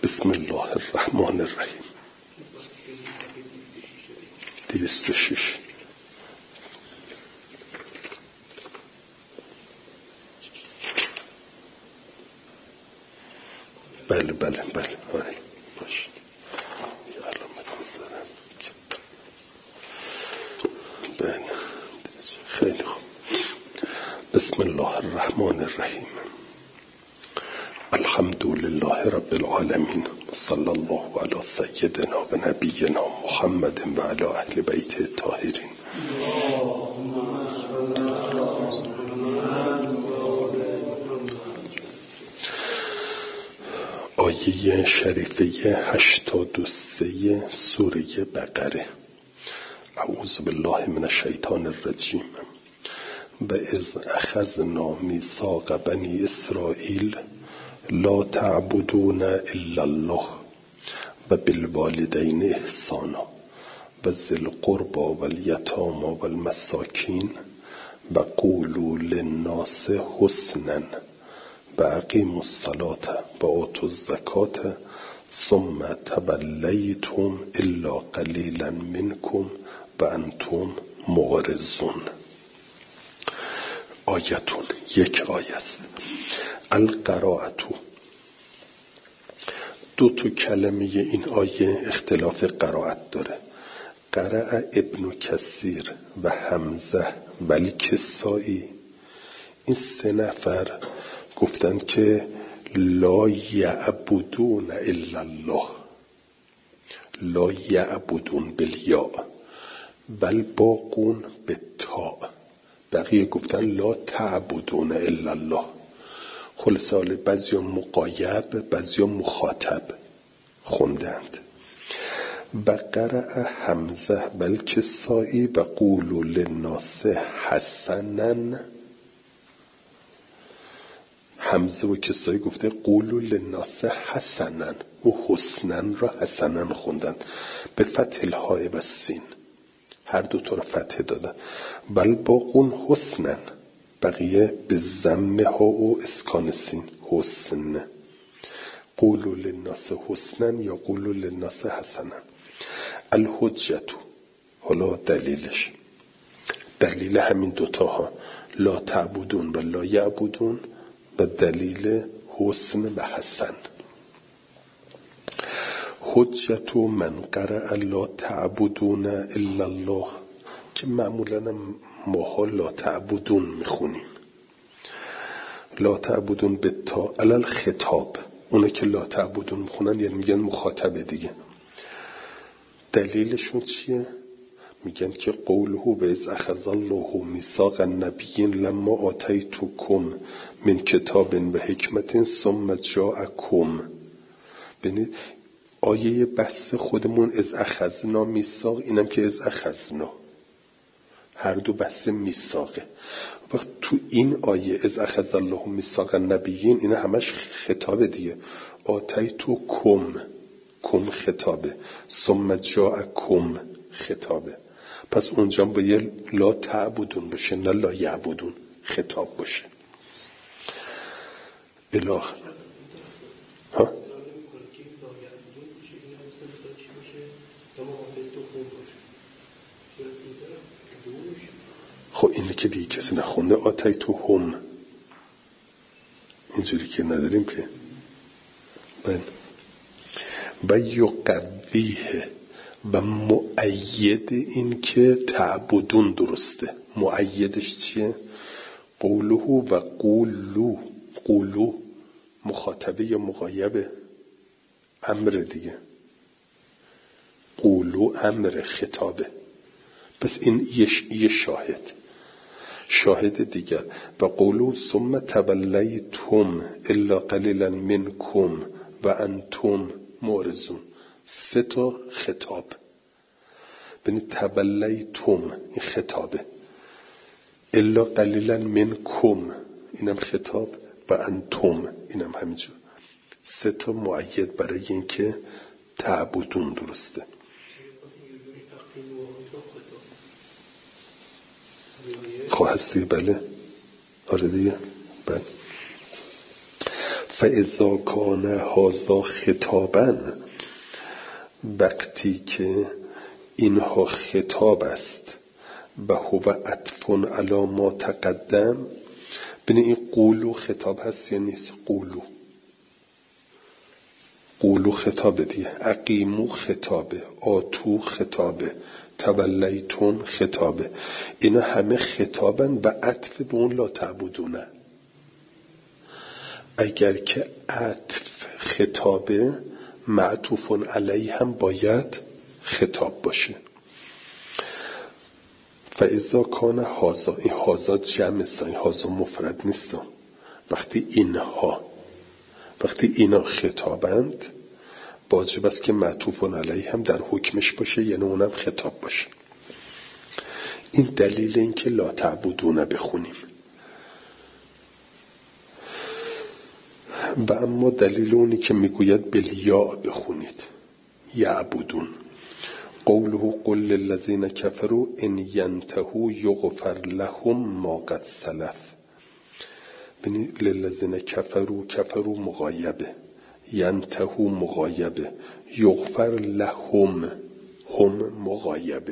بسم الله الرحمن الرحیم. 206. بله باش. بله خیلی خوب. بسم الله الرحمن الرحیم. الحمد لله رب العالمین، صلی الله علی سیدنا و نبینا محمد و علی اهل بیت الطاهرین. آیه شریفه 83 سوره بقره. اعوذ بالله من الشیطان الرجیم. و اذ اخذنا میثاق بنی اسرائیل لا تعبدون الا الله و بالوالدین احسانا و ذی القربى والیتامی والمساکین و قولوا للناس حسنا و اقیموا الصلاة و آتوا الزکاة ثم تولیتم الا قلیلا منکم و انتم معرضون. آیتون، یک آیه است. القراءتو، دو تا کلمه این آیه اختلاف قرائت داره. قرأ ابن کثیر و حمزه و الکسائی، این سه نفر گفتند که لا یعبدون الا الله، لا یعبدون بالیاء بل باقون بالتاء. بقیه گفتن لا تعبدون الا الله. خلاصه بعضیا مقایب بعضیا مخاطب خوندند. و قرأ حمزه و الکسائی و قولوا للناس حسنا. حمزه و کسائی گفته قولوا للناس حسنا و حسنا را حسنا خوندند به فتح الهاء و السین، هر دو تا را فتح دادن. بل باقون حسنا، بقیه به ضم ها و اسکان سین حسن. قولوا للناس حسنا یا قولوا للناس حسنا. الحجتو، حالا دلیلش، دلیل همین دوتاها لا تعبدون و لا یعبدون و دلیل حسن و حسن. حجت من قرأ لا تعبدون الا الله، که معمولا ماها لا تعبدون میخونیم. لا تعبدون به تا علل خطاب، اونه که لا تعبدون میخونن یعنی میگن مخاطبه دیگه. دلیلشون چیه؟ میگن که قوله و اذ اخذ الله میثاق النبیین لما آتیتکم من کتاب و حکمت ثم جاءکم. ببینید آیه بحث خودمون از اخذنا میثاق، اینم که از اخذنا، هر دو بحث میثاقه. وقت تو این آیه از اخذ الله میثاق النبیین، اینا همش خطابه دیگه. آتیتکم، کم خطابه، ثم جاءکم خطابه. پس اونجا باید لا تعبدون باشه نه لا یعبدون خطاب باشه. اله ها؟ خب اینه که دیگه کسی نخونده. آتیتهم اینجوری که نداریم که. و یقویه و مؤید این که تعبدون درسته. مؤیدش چیه؟ قوله و قولو. قولو مخاطبه یا مغایبه؟ امر دیگه. قولو امر خطابه. پس این یه شاهد دیگر. و قولو ثم تولیتم الا قلیلا منکم و انتم معرضون. سه تا خطاب. ببینید تولیتم این خطابه، الا قلیلا منکم اینم خطاب و انتم اینم همینجور. سه تا مؤید برای این که تعبدون درسته. خب هستی؟ بله آره دیگه. بله. فاذا کان هذا خطابا، وقتی که اینها خطاب است، و هو عطف علی ما تقدم. ببین این قولو خطاب هست یا نیست؟ قولو خطابه دیگه، اقیمو خطابه، آتو خطابه، تولیتم خطابه، اینا همه خطابن و عطف به اون لا تعبدونه. اگر که عطف خطابه، معطوف علیه هم باید خطاب باشه. فاذا کان هذا، این هذا جمع است، این هذا مفرد نیست. وقتی اینا خطابند، واجب است که معطوف علیه هم در حکمش باشه، یعنی اونم خطاب باشه. این دلیل این که لا تعبدون بخونیم. و اما دلیل اونی که میگوید بالیاء بخونید، یعبدون. قوله قل للذین کفروا ان ینتهوا یغفر لهم ما قد سلف. ببینید للذین کفروا مغایبه، ینتهوا مغایبه، یغفر لهم هم مغایبه.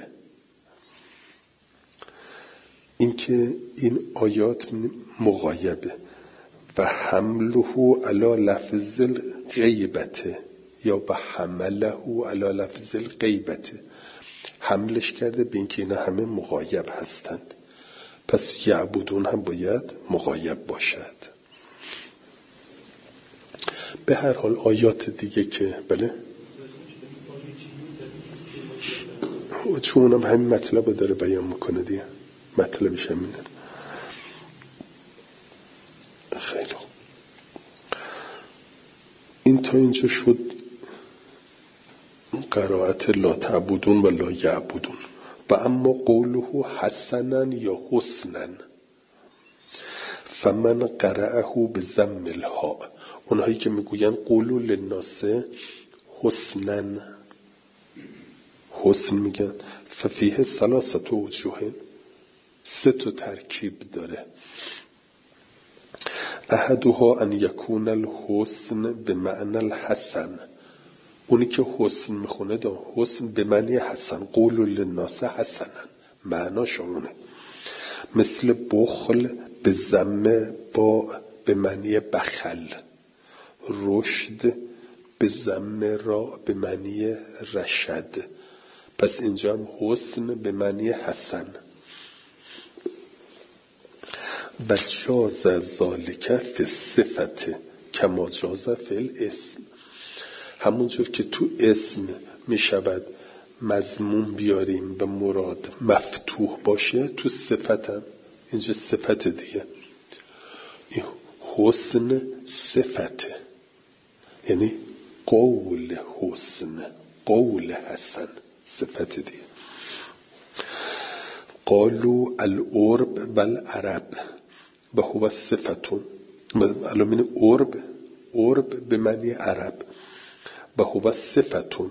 این که این آیات مغایبه و حمله علی لفظ الغیبته یا به حمله علی لفظ الغیبته، حملش کرده به این که اینا همه مغایب هستند، پس یعبدون هم باید مغایب باشد. به هر حال آیات دیگه که بله چون هم همین مطلب رو داره بیان میکنه دیگه، مطلبش همینه. خیلی این تا اینجا شد قرائت لا تعبدون و لا یعبدون. و اما قوله حسنا یا حسنا، فمن قرأه بضم الهاء، اونهایی که میگوین قولوا للناس حسنا، حسن میگن، ففیه ثلاثه وجوه، سه تا ترکیب داره. احدها ان یکون الحسن بمعنى الحسن، اونی که حسن میخونه دا حسن به معنی حسن، قولوا للناس حسنا، معناش اونه. مثل بخل به ضم با به معنی بخل، رشد به ضم را به معنی رشد، پس اینجا هم حسن به معنی حسن. و جاز ذالک فی الصفت کما جاز فی الاسم، همونجور که تو اسم می شود مضمون بیاریم و مراد مفتوح باشه، تو صفت هم اینجا صفت دیگه، این حسن صفته، یعنی قول حسن، قول حسن، صفت دیگه. قالوا العرب والعرب و هو صفتون، علامین عرب به معنی عرب و هو صفتون،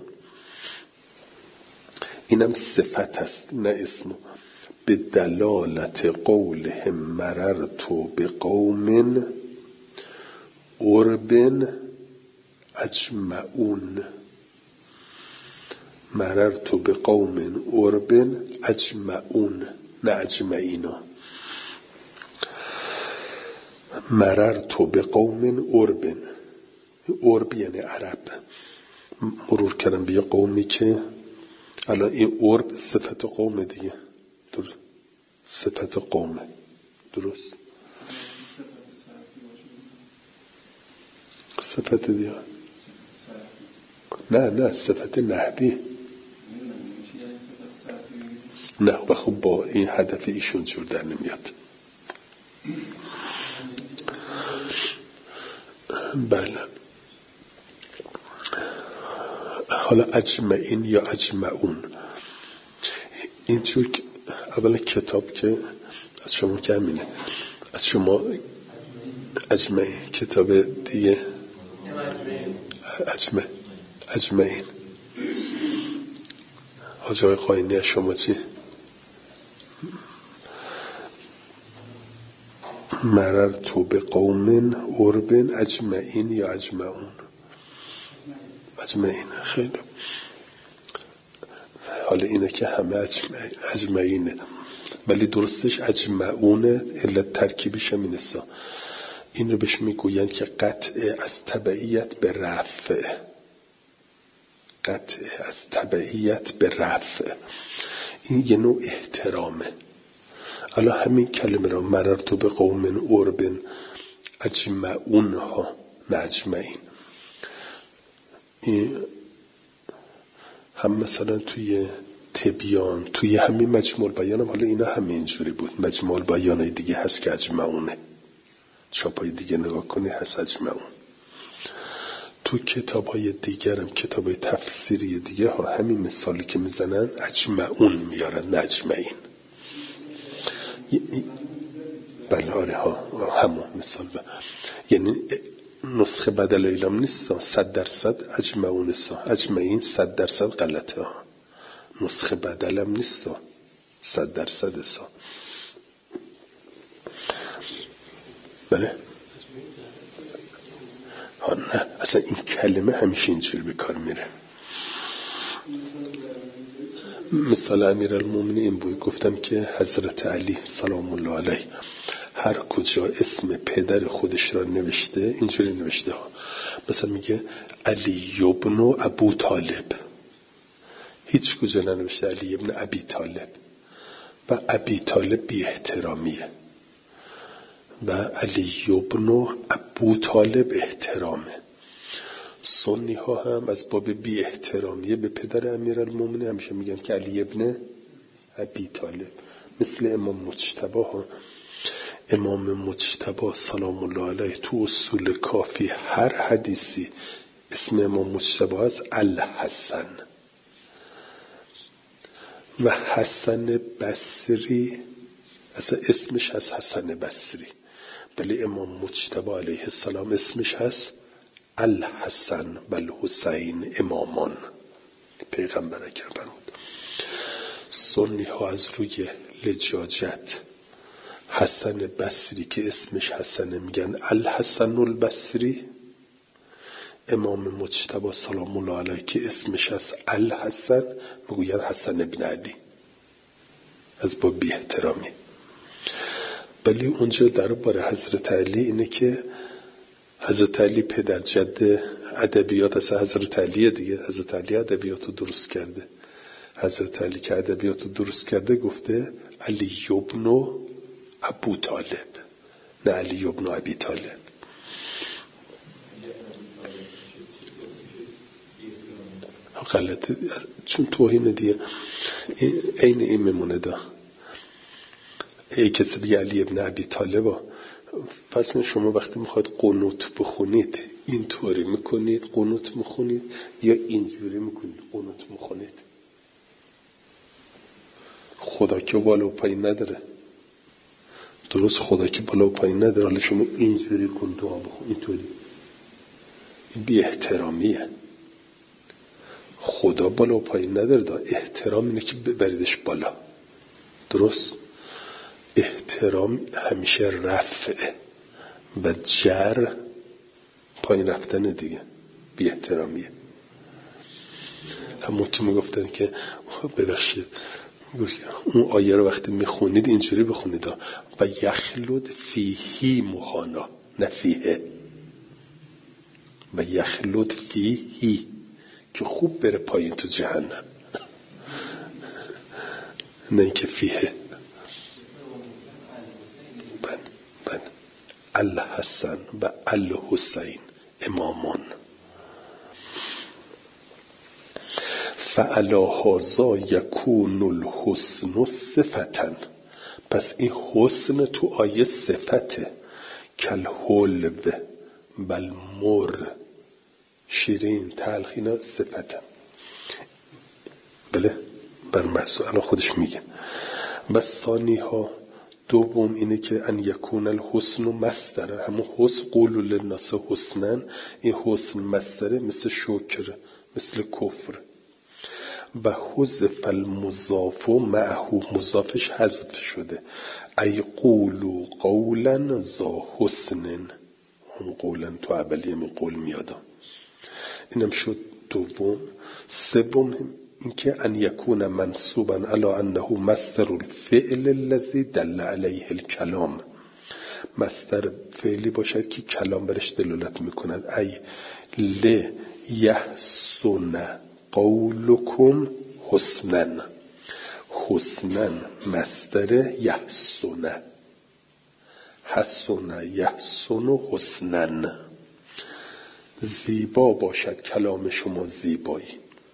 اینم صفت است نه اسم. به دلالت قولهم مررت بقوم عرب اجمعون، مررت بقوم عرب اجمعون نه اجمعینا، مررت بقوم عرب، عرب یعنی عرب، مرور کردم به یه قومی که الان این عرب صفت قوم دیگه، صفت قومه، درست؟ صفت دیگه نه صفت نحوی نه، و خب با این هدف ایشون جور در نمیاد. بله حالا اجمعین یا اجمعون، اینجور که اول کتاب که از شما که همینه، از شما اجمعین، کتاب دیگه اجمعین. حاج آقای قاینی از شما چی؟ مررت بقوم عرب اجمعین یا اجمعون؟ اجمعین. خیلی حالا اینه که همه اجمعینه، ولی درستش اجمعونه، علت ترکیبیش هم اینسا. این رو بهش میگوین که قطع از تبعیت به رفع. قطع از تبعیت به رفع، این یه نوع احترامه. الان همین کلمه را مررت به قوم عرب اجمعون ها، نه اجمعین. هم مثلا توی تبیان، توی همین مجموع البیان هم، حالا اینا همین اینجوری بود، مجموع البیان دیگه هست که اجمعونه، چاپای دیگه نگاه کنی هست اجمعون. تو کتابای دیگر هم، کتابای تفسیری دیگه ها، همین مثالی که میزنن اجمعون میارن، نه اجمعین. بله آره ها، همون مثال یعنی نسخه بدل ایلام نیست، 100% اجمعون است، اجمعین 100% غلطه ها، نسخه بدل هم نیست، 100% است. بله ها، نه اصلا این کلمه همیشه اینجوری به کار میره. مثال امیرالمومنین این بود، گفتم که حضرت علی سلام الله علیه هر کجا اسم پدر خودش را نوشته اینجوری نوشته ها، مثلا میگه علی ابن ابو طالب، هیچ کجا ننوشته علی ابن ابی طالب، و ابی طالب بی احترامیه و علی ابن ابو طالب احترامه. سنی ها هم از باب بی احترامیه به پدر امیرالمومنین همیشه میگن که علی ابن ابی طالب. مثل امام مجتبی ها، امام مجتبی سلام الله علیه تو اصول کافی هر حدیثی اسم امام مجتبی از الحسن، و حسن بصری اصلا اسمش از حسن بصری، ولی امام مجتبی علیه السلام اسمش هست الحسن و الحسین امامان، پیغمبر اکرم فرمود. سنی ها از روی لجاجت حسن بصری که اسمش حسنه میگن الحسن البصری، امام مجتبی سلام الله علیه که اسمش هست الحسن میگوین حسن ابن علی، از با بی احترامی. ولی اونجا درباره حضرت علی اینه که حضرت علی پدر جد ادبیات است، حضرت علی دیگه، حضرت علی ادبیات رو درست کرده. حضرت علی که ادبیات رو درست کرده گفته علی ابن ابو طالب، نه علی ابن ابی طالب. غلطه، چون توهین دیگه این میمونه. دا ای کسی بگه علی ابن ابی طالب، پس شما وقتی میخواید قنوت بخونید اینطوری میکنید قنوت میخونید یا اینجوری میکنید قنوت میخونید؟ خدا که بالا و پایین نداره، درست، خدا که بالا و پایین نداره، حالا شما اینجوری کن دعا بخون، اینطوری، این بی احترامیه. خدا بالا و پایین نداره، احترام اینه که ببریدش بالا، درست. احترام همیشه رفعه و جر پایین رفتن دیگه، بی احترامیه. همون که میگفتن که ببخشید اون آیه رو وقتی میخونید اینجوری بخونید و یخلد فیهی مهانا، نه فیه، و یخلد فیهی که خوب بره پایین تو جهنم، نه اینکه فیه. بله الحسن و الحسین امامان. فعلا هذا یکون الحسن صفتن، پس این حسن تو آیه صفته، کل حلو بل مر، شیرین تلخ، اینا صفتن. بله بر محضور الان خودش میگه. و ثانی ها دوم اینه که ان یکون الحسن مصدر، همون حسن قولوا للناس حسنا، این حسن مصدره، مثل شکر، مثل کفر. و حذف المضاف معه، مضافش حذف شده. ای قولوا قولا ذا حسن، هم قولا تو اولیه می قول میادم. اینم شد دوم. سوم اینکه ان یکون منصوبا علی انه مصدر الفعل الذی دل علیه الکلام، مصدر فعلی باشد که کلام برش دلالت میکند. ای ل یحسن قولکم حسنا، حسنا مصدر یحسن، حسن یحسن حسنا، زیبا باشد کلام شما زیبایی.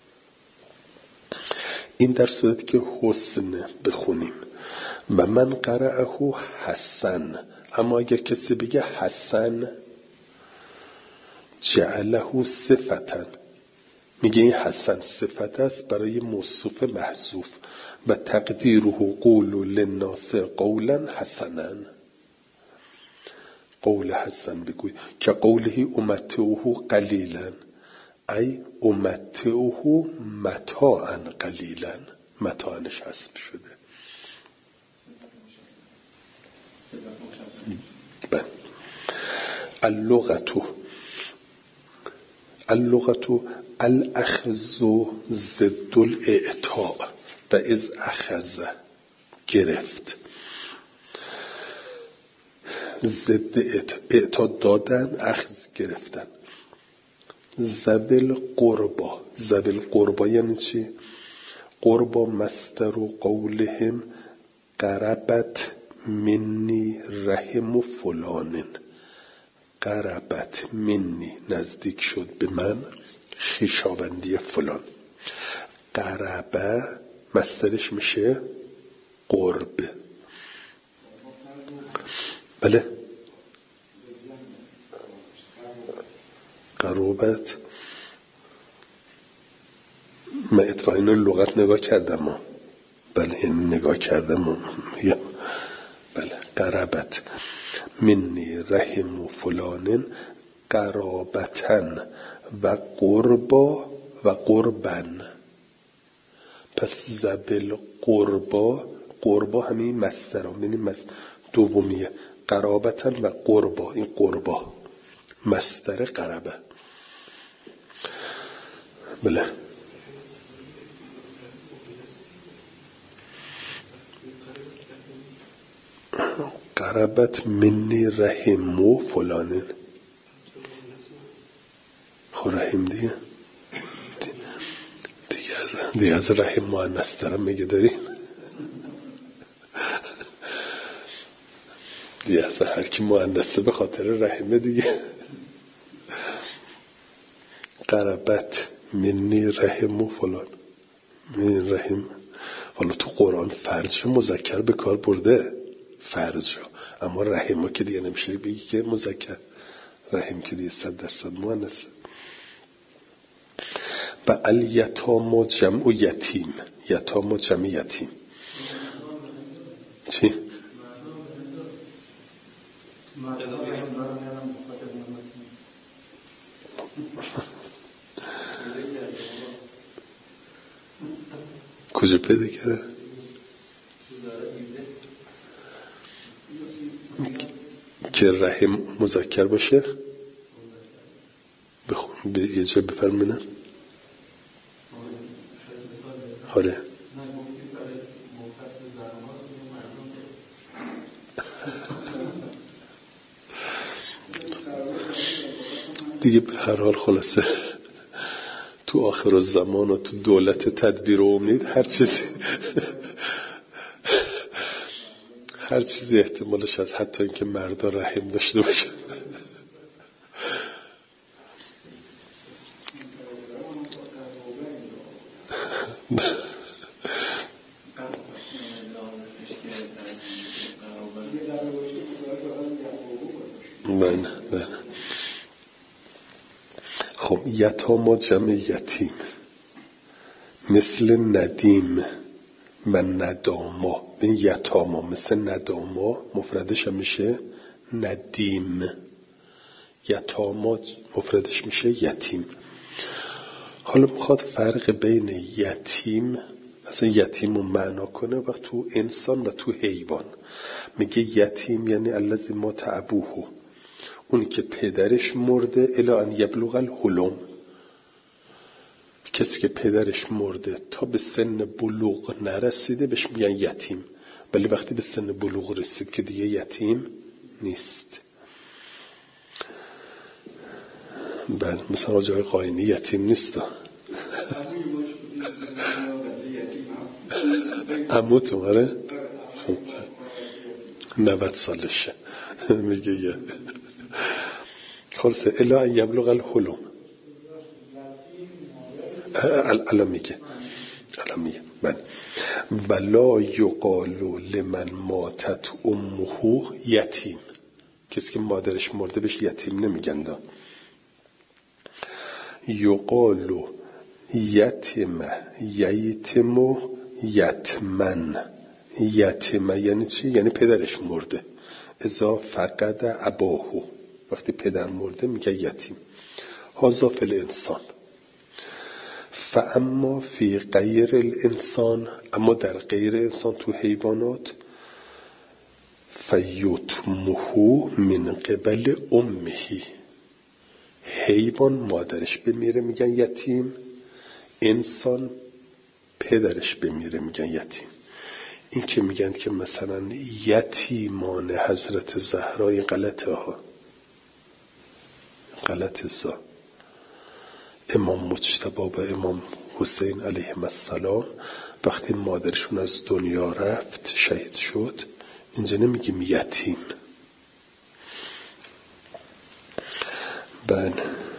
این در صورتی که حسن بخونیم. و من قرأه حسن، اما اگر کسی بگه حسن جعله صفتا، میگه این حسن صفت است برای موصوف محذوف. و تقدیره قول للناس قولا حسنا، قول حسن بگوی. که قوله امتعه قلیلا، ای امتعه متاعا قلیلا، متاعنش حذف شده. اللغة الاخذ ضد الاعطاء، و از اخذ گرفت، ضد اعطاء دادن، اخذ گرفتن. ذوی القربا، ذوی القربا یعنی چی؟ قربا مصدر قولهم قربت منی رحم فلان، قربت منی نزدیک شد به من خویشاوندی فلان. قربه مصدرش میشه قرب. بله قرابت. من اتفاقا اینو لغت نگاه کردم. بله این نگاه کردم. بله قرابت منی رحم فلان قرابتن و قربا و قربن. پس ذوی قربا، قربا همین مصدر هم، یعنی دومیه. قرابتن و قربا، این قربا مصدر قربه. بله قربت منی رحم و فلانه. خب رحم دیگه از رحم مؤنث دارم میگه داریم دیگه از هر کی مؤنثه به خاطر رحمه دیگه. قربت منی رحم و فلان، من رحم. حالا تو قرآن فرج مذکر به کار برده، فرج، اما رحمه که دیگه نمیشه بگی که مذکر، رحم که دیگه 100% مؤنثه. و الیتام جمع یتیم، یتام جمع یتیم. چی؟ کجا پیدا کرده؟ که رحم مذکر باشه؟ بخون به یه جا بفرمینم. آره دیگه به هر حال خلاصه تو آخر الزمان و تو دولت تدبیر و امید هر چیزی احتمالش از حتی اینکه مردا رحم داشته باشه. نه. خب یتاما جمع یتیم، مثل ندیم و نداما. این یتاما مثل نداما مفردش هم میشه ندیم، یتاما مفردش میشه یتیم. حالا میخواد فرق بین یتیم، مثلا یتیم رو معنا کنه و تو انسان و تو حیوان. میگه یتیم یعنی الذی مات ابوه، اونی که پدرش مرده، الی ان یبلغ الحلم، کسی که پدرش مرده تا به سن بلوغ نرسیده بهش میگن یتیم، ولی وقتی به سن بلوغ رسید که دیگه یتیم نیست. بله مثلا آجای قاینی یتیم نیست. عموتون آره 90 سالشه میگه خلاصه الی ان یبلغ الحلم. الان میگه بله ولا یقال لمن ماتت امه یتیم، کسی که مادرش مرده بهش یتیم نمیگن. یقال یتم یتم یتمن. یتم یعنی چی؟ یعنی پدرش مرده. اذا فقد اباه، وقتی پدر مرده میگه یتیم. هذا فی الانسان. فاما فی غیر الانسان، اما در غیر انسان تو حیوانات، فیتمه من قبل امه، حیوان مادرش بمیره میگن یتیم، انسان پدرش بمیره میگن یتیم. این که میگن که مثلا یتیمان حضرت زهرا، این غلطه ها، غلطه سا. امام مجتبی و امام حسین علیهم السلام وقتی مادرشون از دنیا رفت شهید شد، اینجا نمیگیم یتیم. بله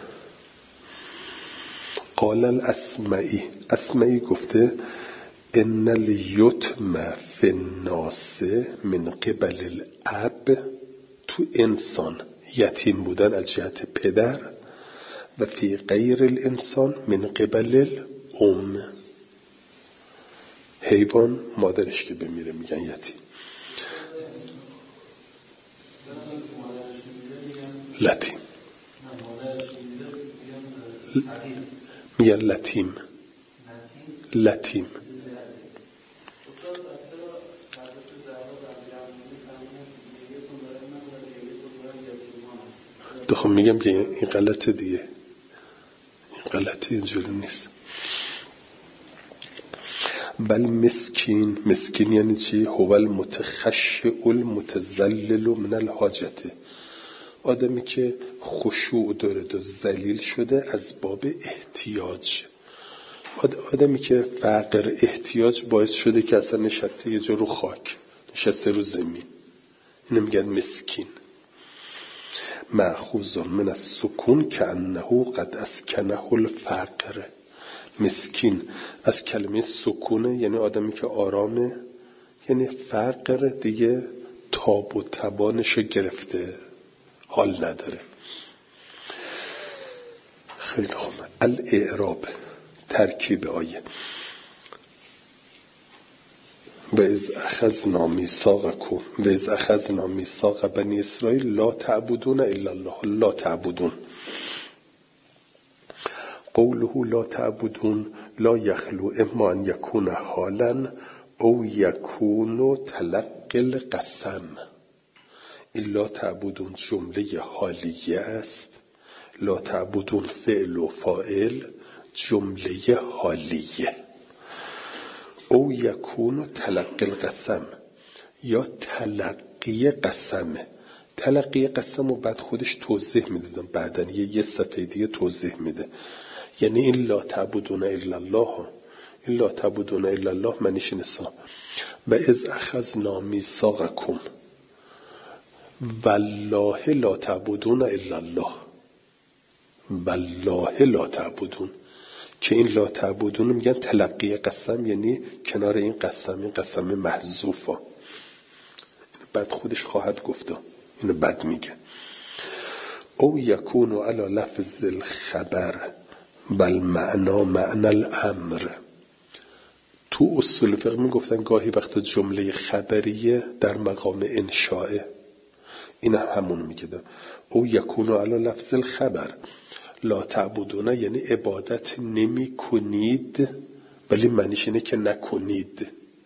قال الاسمعی گفته ان الیتم فی الناس من قبل الاب، تو انسان یتیم بودن از جهت پدر، و فی غیر الانسان من قبل الام، حیوان مادرش که بمیره میگن یتیم. لتیم میگن لتیم. لتیم خب میگم که این غلطه دیگه، این غلطه، اینجوری نیست. بل مسکین یعنی چی؟ هو المتخشع المتذلل من الحاجته، آدمی که خشوع داره و ذلیل شده از باب احتیاج. آدمی که فقر احتیاج باعث شده که اصلا نشسته یه جا رو خاک، نشسته رو زمین، اینو میگن مسکین. مأخوذ من السکون کأنه قد اسکنه الفقر. مسکین از کلمه سکونه، یعنی آدمی که آرامه، یعنی فقر دیگه تاب و توانشو گرفته، حال نداره. خیلی خوب. الاعراب، ترکیب آیه. و اذ اخذنا میثاق بنی اسرائیل لا تعبدون الا الله. لا تعبدون، قوله لا تعبدون لا یخلو اما ان یکون حالا او یکون تلقی القسم. این لا تعبدون جمله حالیه است، لا تعبدون فعل و فاعل جمله حالیه. او یکون تلقی القسم، یا تلقی قسمه. تلقی قسم و بعد خودش توضیح میدادم، بعدن یه صفحه دیگه توضیح میده. یعنی این لا تعبدون الا الله، این لا تعبدون الا الله معنیش نسا. و اذ اخذنا میثاقکم والله لا تعبدون الا الله، والله لا تعبدون، که این لا تعبدون میگن تلقی قسم، یعنی کنار این قسم، این قسم محذوفه. بعد خودش خواهد گفته، اینو بعد میگه. او یکونو علی لفظ الخبر بل معنا معنی الامر. تو اصول فقه میگفتن گاهی وقتا جمله خبریه در مقام انشاءه، این همون میگه. او یکونو علی لفظ الخبر لا تعبدون یعنی عبادت نمی کنید، ولی معنیش اینه که نکنید.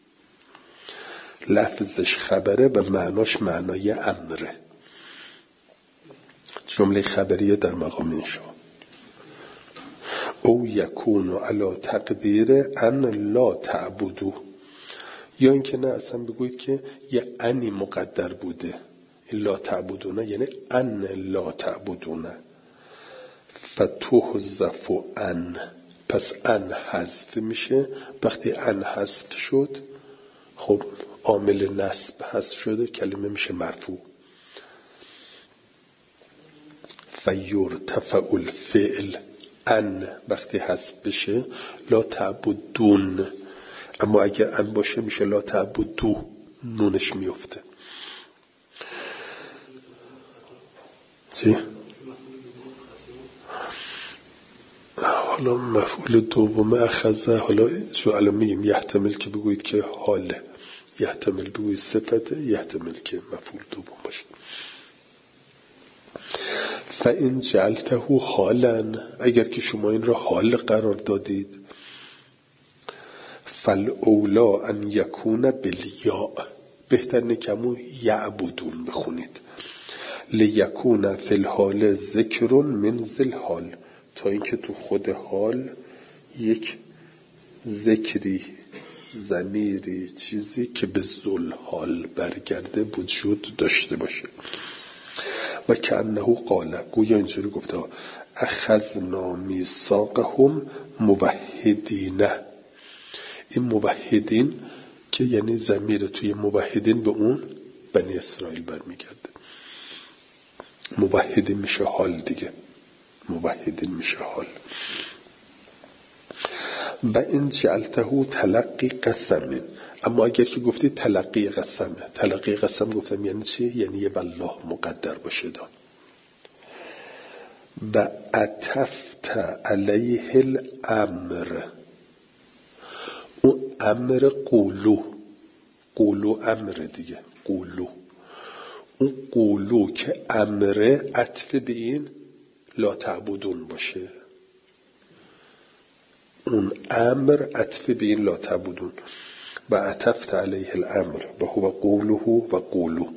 لفظش خبره و معناش معنای امره. جمله خبریه در مقام انشا. او یکونو علی تقدیر ان لا تعبدو، یا اینکه نه اصلا بگویید که یه انی مقدر بوده. لا تعبدون یعنی ان لا تعبدون. فتحذف ان، پس ان حذف میشه. وقتی ان حذف شد خب عامل نصب حذف شده، کلمه میشه مرفوع. فیرتفع الفعل، ان وقتی حذف بشه لا تعبدون، اما اگر ان باشه میشه لا تعبدو، نونش میفته. چی؟ حالا مفعول دوم اخذه، حالا چون الان میگیم یحتمل که بگویید که حاله، یحتمل بگویید صفته، یحتمل که مفعول دوم باشه. فإن جعلته حالا، اگر که شما این را حال قرار دادید، فالاولا ان یکون بالیاء، بهتر نکمون یعبدون بخونید. لیکون فی الحال ذکر من ذی الحال، تا اینکه تو خود حال یک ذکری، ضمیری، چیزی که به ذل حال برگرده وجود داشته باشه. و کأنه قال، گویا اینجوری گفته اخذنا میثاقهم موحدین. این موحدین که یعنی ضمیر توی موحدین به اون بنی اسرائیل برمیگرده. موحدین میشه حال دیگه، موحدین میشه حال. و این جعلته تلقی قسم، اما اگر که گفتی تلقی قسمه، تلقی قسم گفتم یعنی چی؟ یعنی یه والله مقدر باشه دا. و عطفت علیه الامر، اون امر قولو، قولو امر دیگه، قولو، اون قولو که امره عطف به این لا تعبدون باشه، اون امر عطف به این لا تعبدون. و عطفت علیه الامر و هو قوله و قولو.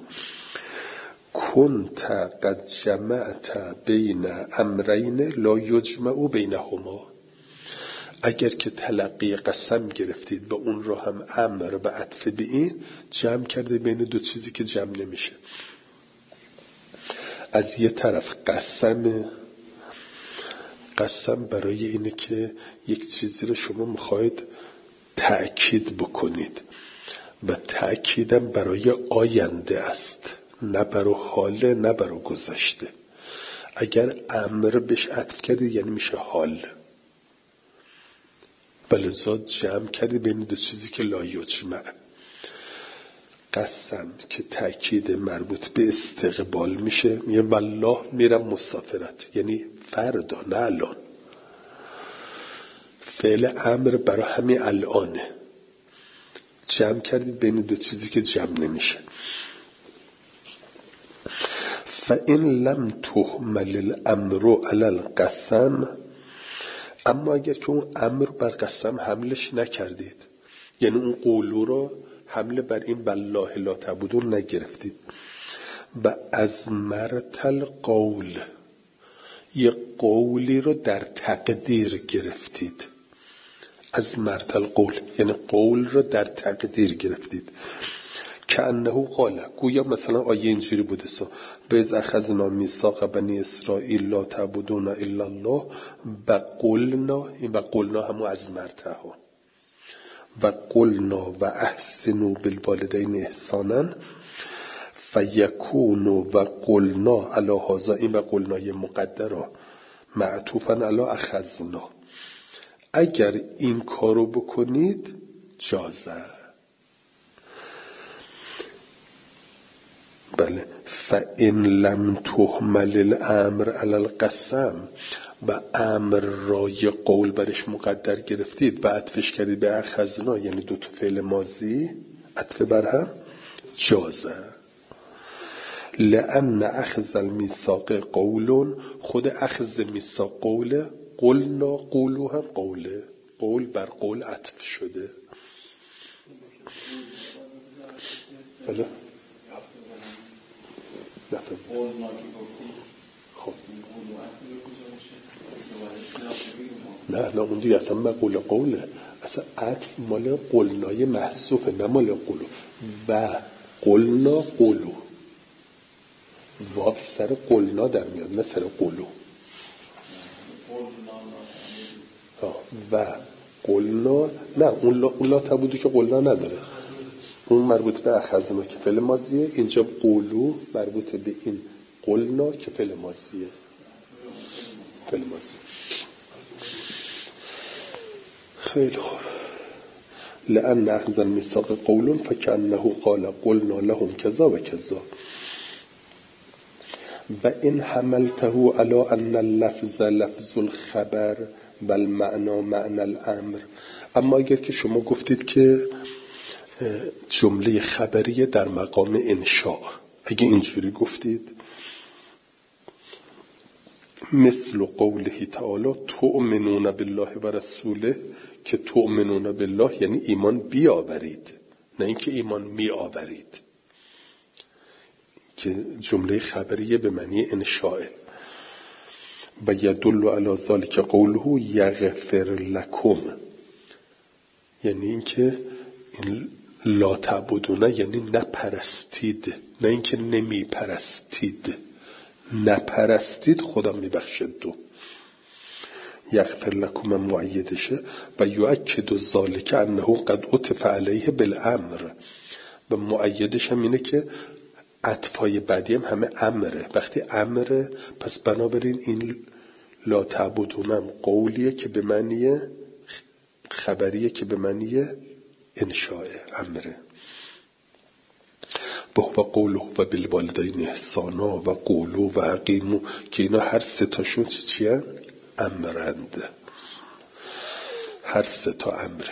کنت قد جمعت بین امرین لا یجمع بینهما، اگر که تلقی قسم گرفتید به اون رو هم امر و عطف به این جمع کرده بین دو چیزی که جمع نمیشه. از یه طرف قسم برای اینه که یک چیزی رو شما میخواید تأکید بکنید و تأکیدم برای آینده است، نه برای حال نه برای گذشته. اگر امر بهش عطف کردید یعنی میشه حال، ولذا جمع کردی بین دو چیزی که لا یجمع. قسم که تأکید مربوط به استقبال میشه، میگه والله میرم مسافرت، یعنی فردا نه الان. فعل امر برای همین الانه، جمع کردید بین دو چیزی که جمع نمیشه. فإن لم تحمل الامر علی القسم، اما اگر که اون امر بر قسم حملش نکردید، یعنی اون قولو رو حمله بر این والله لا تعبدون نگرفتید، و از مرتل قول، یه قولی رو در تقدیر گرفتید. از مرتل قول یعنی قول رو در تقدیر گرفتید. که انه قال، گویا مثلا آیه اینجوری بوده و اذ اخذنا میثاق بنی اسرائیل لا تعبدون الا الله و قلنا، این و قلنا همون از مرتل ها، و قلنا و احسنوا بالوالدین احسانا فیکونوا و قلنا علی هذا، این و قلنای مقدره معطوفا علی اخذنا، اگر این کارو بکنید جازه. بله. فإن لم تحمل الامر علی القسم، و امر را یه قول برش مقدر گرفتید و عطفش کردید به اخذنا، یعنی دو تا فعل ماضی عطف بر هم، جازه. لأن اخذ المیثاق قول، خود اخذ میثاق قوله. قلنا قولو هم قوله، قول بر قول عطف شده. بله خب نه اون دیگه اصلا مقول قوله، اصلا عطف مال قلنای محذوفه نه مال قولو. و قلنا قولو، واو سر قلنا در میاد نه سر قولو. و قلنا نه اون لا تبودو که قلنا نداره، اون مربوط به اخذنا که فعل ماضیه. اینجا قولو مربوط به این قلنا که فعل ماضیه. فعل ماضی. خیلی خوب. لأن اخذ المیثاق قول فکأنه قال قلنا لهم کذا و کذا. و این حملته علی ان اللفظ لفظ الخبر بل معنا معنی الامر. اما اگر که شما گفتید که جمله خبریه در مقام انشاء، اگه اینجوری گفتید مثل قوله تعالی تؤمنون بالله و رسوله، که تؤمنون بالله یعنی ایمان بیاورید نه اینکه ایمان می آورید، که جمله خبریه به معنی انشاء. و یدل علی ذلک قوله یغفر لکم، یعنی اینکه این لا تعبدون یعنی نپرستید، نه اینکه نمی پرستید، نپرستید خدا میبخشد. دو یغفر لکم معیدشه. و یؤکد ذلک انه قد عطف علیه بالامر، و معیدش هم اینه که عطفای بعدی هم همه امره. وقتی امره پس بنابراین این لا تعبدون هم قولیه که به معنی خبریه که به معنی انشاء امره. و قوله و بالوالدین احسانا و قولو و اقیمو، که اینا هر سه تاشون چیه؟ امرند، هر سه تا امره.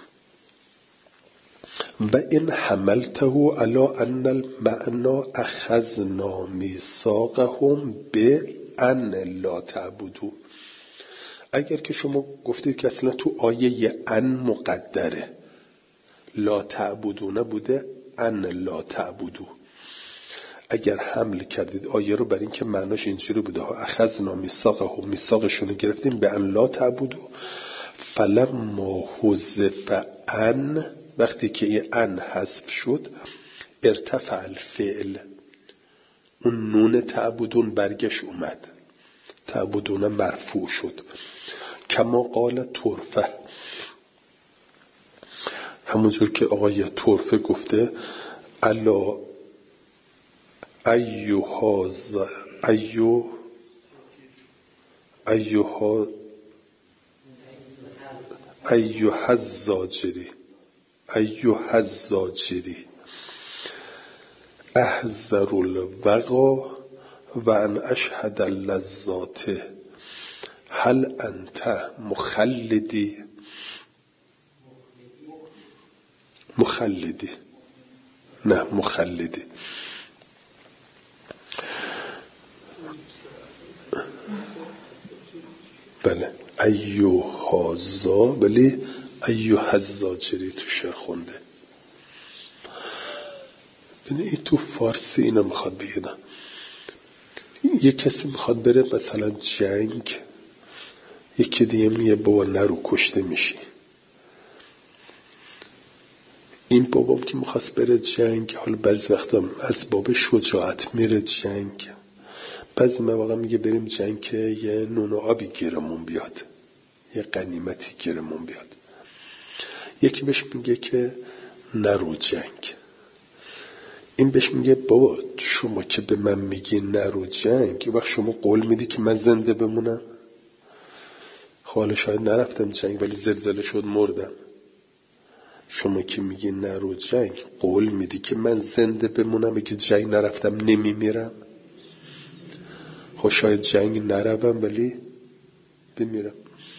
و این حملته علی ان المعنى اخذنا میثاقهم به ان لا تعبدوا. اگر که شما گفتید که اصلا تو آیه ان مقدره، لا تعبدون بوده ان لا تعبدو، اگر حمل کردید آیه رو بر این که معناش اینجوری بوده اخذنا میثاقهم، میثاقشون رو گرفتیم به ان لا تعبدو، فلما حذف ان، وقتی که این ان حذف شد ارتفع الفعل، اون نون تعبدون برگش اومد، تعبدون مرفوع شد. کما قال طرفه، همونجور که آقای طرفه گفته الا ایها الزاجری احذر الوقا و ان اشهد اللذات هل انت مخلدی نه مخلدی. بله ایوهازا، ولی ایوهزاجری تو شعر خونده. ببین این تو فارسی اینا میخواد بگیدن. یه کسی میخواد بره مثلا جنگ، یکی دیگه میگه بابا نرو کشته میشی. این بابام که میخواست بره جنگ، حالا بعضی وقتا از باب شجاعت میره جنگ، بعضی مواقع میگه بریم جنگ که یه نون و آبی گیرمون بیاد، یه غنیمتی گیرمون بیاد. یکی بهش میگه که نرو جنگ، این بهش میگه بابا شما که به من میگی نرو جنگ، وقت شما قول میدی که من زنده بمونم؟ حالا شاید نرفتم جنگ ولی زلزله شد مردم. شما که میگی نرو جنگ قول میدی که من زنده بمونم، اگه جنگ نرفتم نمیمیرم؟ خب شاید جنگ نروم ولی بمیرم.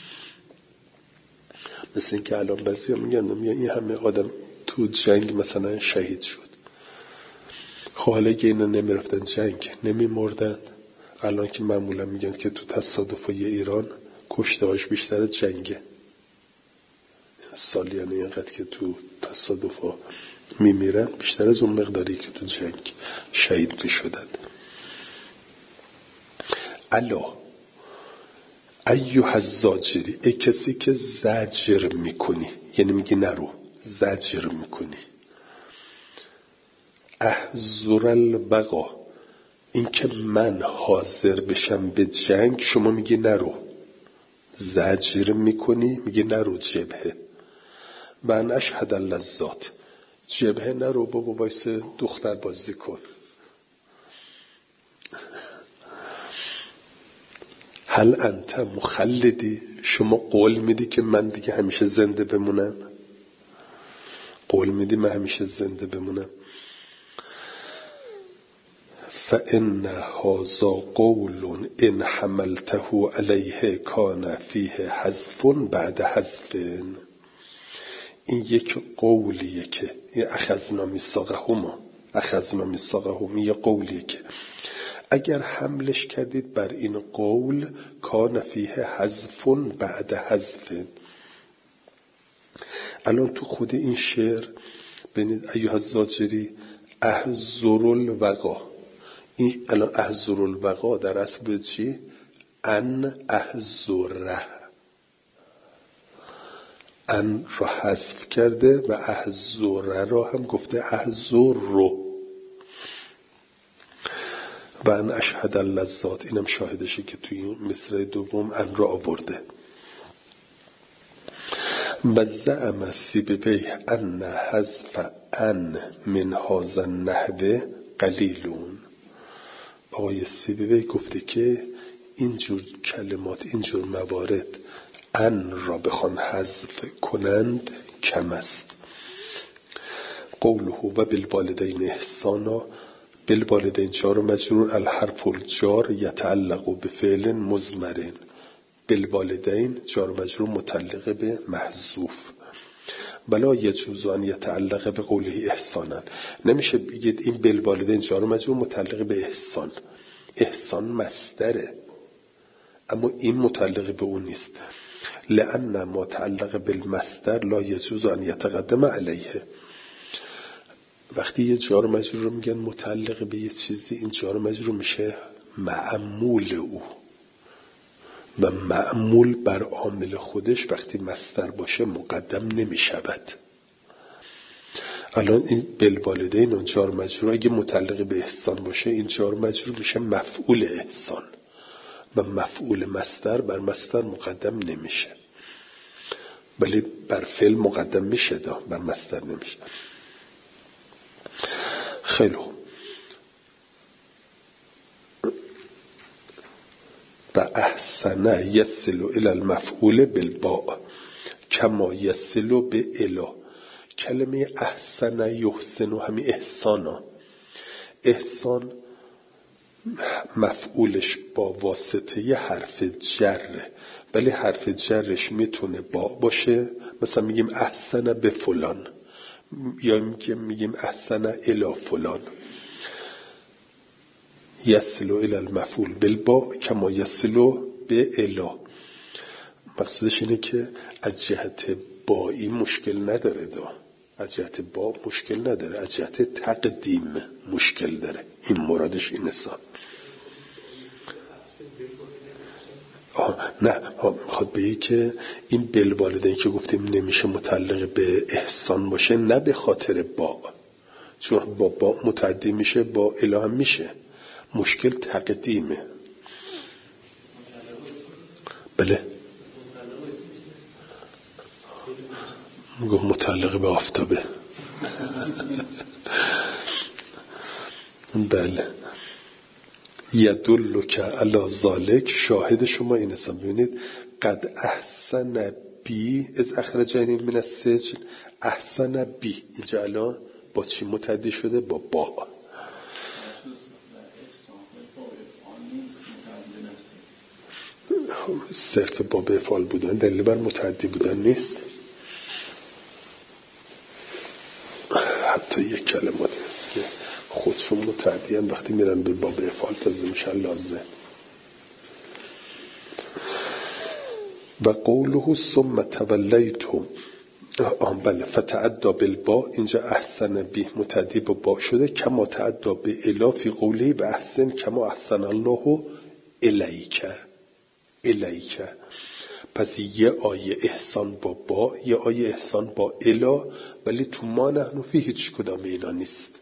مثل این که الان بعضی میگن این همه آدم تو جنگ مثلا شهید شد. حالا که اینا نمیرفتن جنگ نمیمردن. الان که معمولا میگن که تو تصادفای ایران کشته‌هاش بیشتر از جنگه، سالیانه اینقدر که تو تصادفا میمیرن بیشتر از اون مقداری که تو جنگ شهید شدن. الا ایها الزاجری، ای کسی که زجر میکنی، یعنی میگی نرو، زجر میکنی. احذر البقا، این که من حاضر بشم به جنگ، شما میگی نرو، زجر میکنی، میگی نرو جبهه. من اشهد اللذات، جبهه نرو بابا، وایس دختر بازی کن. هل انت مخلدی، شما قول میدی که من دیگه همیشه زنده بمونم؟ قول میدی من همیشه زنده بمونم؟ فإن هذا قول إن حملته عليه كان فيه حذف بعد حذف. این یک قولیه که اخذنا میثاقهم، یه قولیه که اگر حملش کردید بر این قول، کان فیه حذف بعد حذف. الان تو خود این شعر ببینید ایها الزاجری احذر الوقا، این الان احذر الوقا در اصل بود چی؟ ان احذره، ان رو حذف کرده و احذره را هم گفته احذر رو. و ان اشهد اللذات، اینم شاهدشه که توی مصرع دوم ان را آورده. و زعم سیبویه ان حذف ان من هذا النحو قلیلون. آقای سیبویه گفته که اینجور کلمات، اینجور موارد ان را بخوان حذف کنند کم است. قوله و بالوالدین احسانا، بالوالدین جار مجرور، الحرف الجار یتعلق بفعل مضمر. بالوالدین جار مجرور متعلق به محذوف. بلا یجوز ان یتعلق به قوله احسانا، نمیشه بگید این بالوالدین جار مجرور متعلق به احسان، احسان مصدره اما این متعلق به اون نیست. لأن ما تعلق بالمصدر لا یجوز ان یتقدم علیه. وقتی یه جار مجرور رو میگن متعلق به یه چیزی، این جار مجرور میشه معمول او، و معمول بر عامل خودش وقتی مصدر باشه مقدم نمیشود. الان این بالوالدین اون جار مجرور اگه متعلق به احسان باشه، این جار مجرور میشه مفعول احسان، و مفعول مصدر بر مصدر مقدم نمیشه، ولی بر فعل مقدم میشه، بر مصدر نمیشه. خیلی خوب. و احسن یصل الی المفعول بالباء کما یصل به الی. کلمه احسن یحسن و همین احسانا، احسان مفعولش با واسطه ی حرف جره، ولی حرف جرش میتونه با باشه، مثلا میگیم احسن به فلان، یا میگیم احسن الی فلان. یصل الی المفعول بالباء کما یصل به الی. مقصودش اینه که از جهت بایی مشکل نداره، از جهت با مشکل نداره، از جهت تقدیم مشکل داره. این مرادش این است. نه میخواد بگه که این بالوالدین که گفتیم نمیشه متعلق به احسان باشه، نه به خاطر با، چون با متعدی میشه، با اله هم میشه، مشکل تقدیمه. بله میگم متعلق به آفتابه. بله. یدلک علی ذالک، شاهد شما این است. ببینید قد احسن بی از اخرجنی من السجن، احسن بی اینجا الان با چی متعدی شده؟ با. صرف باب افعال بودن دلیل بر متعدی بودن نیست. حتی یک کلماتی هست که خودشون متعدیان وقتی میرن به باب افعال تازه میشن لازم. و قوله ثم تولیتم بله فتعدی بالباء، اینجا احسن به متعدی با با شده، کما تعدی به الا فی قوله به احسن کما احسن الله الیک. پس یه آیه احسان با با، یه آیه احسان با الا، ولی تو ما نحن فی هیچ کدام اینا نیست.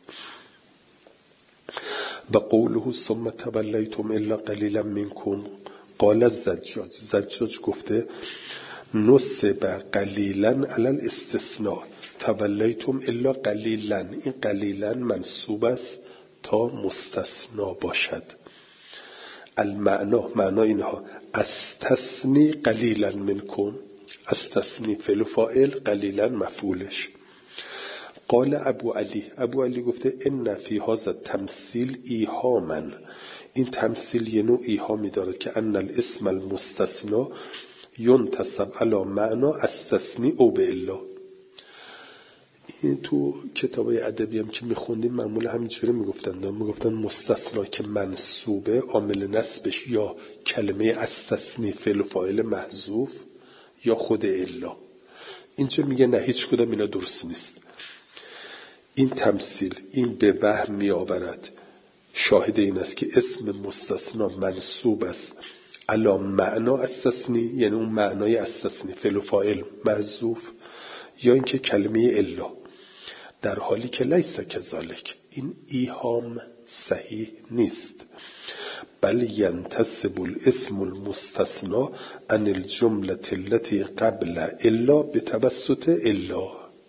و قوله ثم تولیتم الا قلیلا منکم قال زجاج گفته نصب قلیلا علی الاستثناء، تولیتم الا قلیلا، این قلیلا منصوب است تا مستثنا باشد. المعنا، معنا اینها استثنی قلیلا منکم، استثنی فعل و فاعل، قلیلا مفعولش. قال ابو علی گفته ان فی هذا تمثیل ایهاما، این تمثیل یه نوع ایهامی دارد که ان الاسم المستثنا ینتسب علی معنا استثنی او به الا. این تو کتابای ادبی هم که میخوندیم معمولا همینجوری میگفتن مستثنا که منصوبه عامل نصبش یا کلمه استثنی فعل و فاعل محذوف یا خود الا. اینجا میگه نه، هیچ کدام اینا درست نیست. این تمثیل این به وهم میآورد، شاهد این است که اسم مستثنا منصوب است علی معنا استثنی، یعنی اون معنای استثنی فعل و فاعل محذوف، یا اینکه کلمه الا، در حالی که لیس کذالک، این ایهام صحیح نیست. بل ینتسب الاسم المستثنا عن الجمله التي قبل الا بتوسط الا.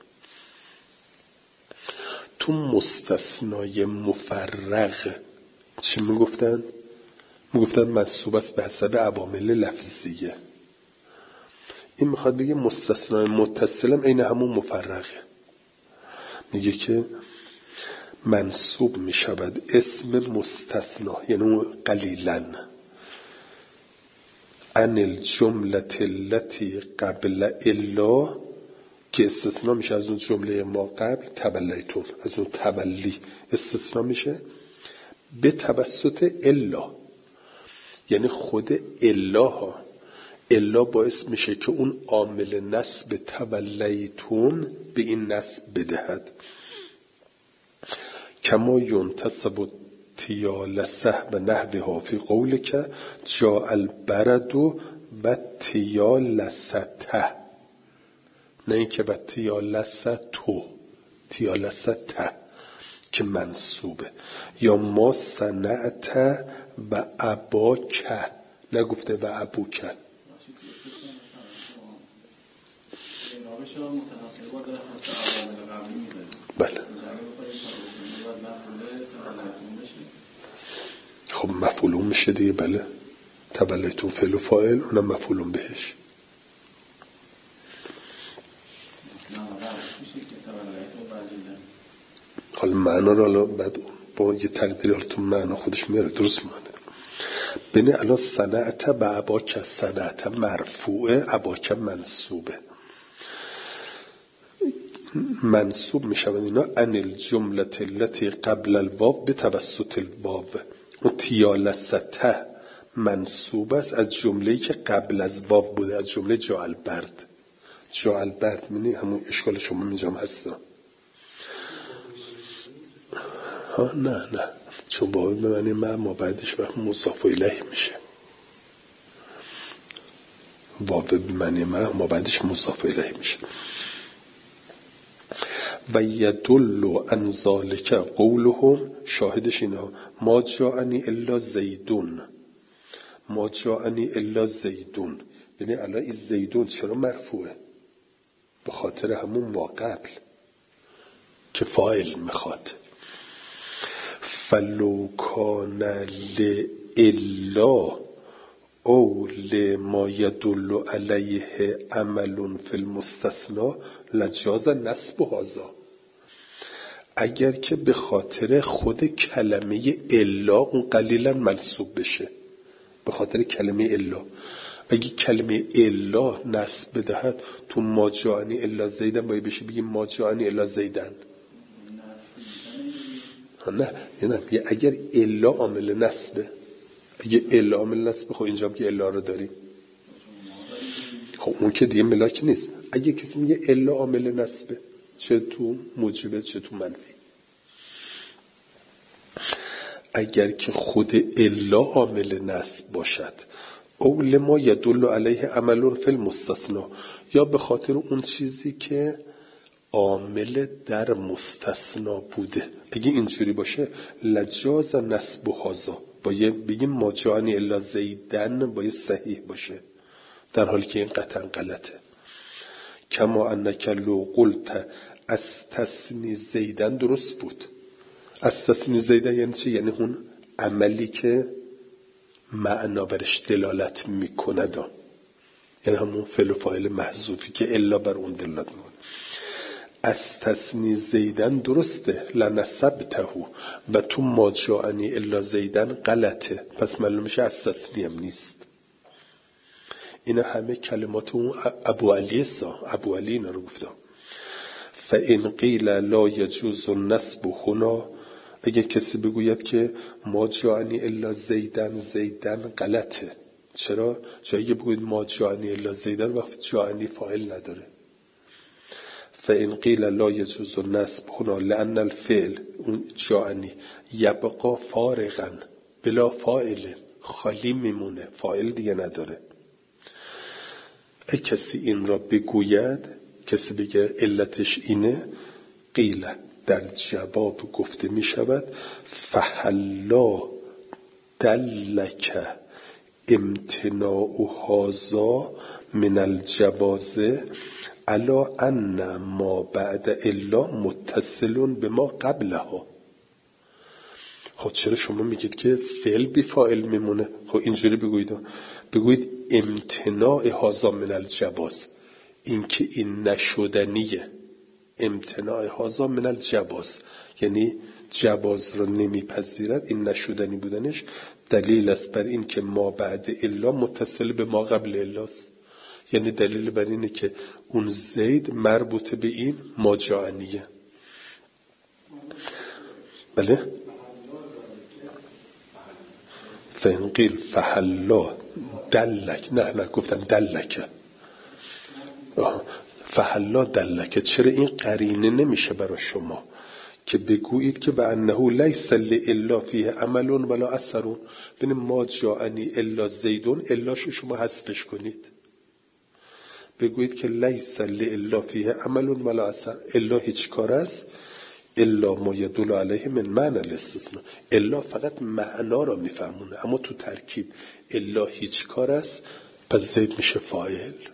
تو مستثنای مفرغ چی میگفتن؟ میگفتن منصوب است به حسب عوامل لفظیه. این میخواد بگه مستثنای متصلم عین همون مفرغه. میگه که منصوب میشود اسم مستثنا، یعنی قلیلا، عن الجمله التي قبل الا، که استثناء میشه از اون جمله ما قبل تولیتم، از اون تولی استثناء میشه به توسط الا، یعنی خود الا ها. الا باعث میشه که اون عامل نصب تولیتون به این نصب بدهد. کما ینتسب تیال سهم نحوها فی قولک جاء البرد و تیال سته، نه اینکه و تیال سته که منصوبه. یا ما صنعت و اباک، نگفته و ابوک. بله خب مفعولون میشه دیگه. بله تولیتون فعل و فاعل، اونم مفعولون بهش. حالا معنا رو بعد با یه تقدیر تو معنا خودش میاره درست مانه. بینه الان صنعت و اباک، صنعت مرفوعه، اباک منصوبه. منصوب میشود اینا عن الجمله التي قبل الواو به توسط الواو. اون تیالسته منصوب است از جمله‌ای که قبل از واو بوده، از جمله جاء البرد. جاء البرد منی همون اشکال شما اینجام هست. نه چون واو به معنی ما بعدش وقت مضاف الیه میشه. واو به معنی ما بعدش مضاف الیه میشه. و یدل عن ذلک قولهم، شاهدش اینا ما جاءنی الا زیدون، ما جاءنی الا زیدون. یعنی الان این زیدون چرا مرفوعه؟ به خاطر همون ما قبل که فاعل میخواد. فلو کان الا او لما یدل علیه عمل فی المستثنا لجاز نصب هذا. اگر که به خاطر خود کلمه الا اون قلیلا منصوب بشه، به خاطر کلمه الا، اگه کلمه الا نصب بدهد تو ما جاءنی الا زیدن باید بشه بگیم ما جاءنی الا زیدن. نه اگر الا عامل نصبه، اگه الا عامل نصبه، خب اینجا که الا رو داریم، خب اون که دیگه ملاک نیست. اگه کسی میگه الا عامل نصبه، چه تو موجبه چه تو منفی، اگر که خود الا عامل نصب باشد، او لما یدل علیه عمل فی المستثنا، یا به خاطر اون چیزی که عامل در مستثنا بوده. اگه اینجوری باشه لجاز نصب هذا، بگیم ما جاءنی الا زیدن، باید صحیح باشه، در حالی که این قطعا غلطه. کما انک لو قلت استثنی زیدن درست بود. استثنی زیدن یعنی چی؟ یعنی اون عملی که معنا برش دلالت میکند، یعنی همون فعل و فاعل محذوفی که الا بر اون دلالت میکنه. استثنی زیدن درسته، لنسبته، و تو ما جاءنی الا زیدن غلطه، پس معلوم میشه استثنی هم نیست. اینا همه کلمات اون ابو علی اینا رو گفتم. فان قیل لا یجوز النسب هنا، اگه کسی بگوید که ما جاءنی الا زیدن غلطه. چرا؟ چون اگه بگوید ما جاءنی الا زیدن وقت جاءنی فاعل نداره. فان قیل لا یجوز النسب هنا لان الفعل اون جاءنی یبقى فارغا بلا فاعل، خالی میمونه، فاعل دیگه نداره. کسی این را بگوید، کسی بگه علتش اینه، قیل در جواب گفته می شود فحلا دلک امتناع هذا من الجواز علی ان ما بعد الا متصل به ما قبلها. خب چرا شما میگید که فعل بی فاعل میمونه؟ خب اینجوری بگوید امتناع هذا من الجواز، این که این نشدنیه. امتناع هذا من الجواز یعنی جواز رو نمیپذیرد، این نشدنی بودنش دلیل است بر این که ما بعد الا متصل به ما قبل الاست، یعنی دلیل بر اینه که اون زید مربوط به این ما جاءنیه. بله؟ فإن قیل فحلا دلک، نه گفتم دلکه، فحلا دلکه. چرا این قرینه نمیشه برای شما که بگویید که به انه لیس الا فیه عمل ولا اثر، ببین ما جاءنی الا زیدون، اللاشو شما حذفش کنید، بگویید که لیس الا فیه عمل ولا اثر، الا هیچ کار است، الا ما یدل علیه من معنی الاستثناء، الا فقط معنا را میفهمونه، اما تو ترکیب الا هیچ کار است، پس زید میشه فاعل.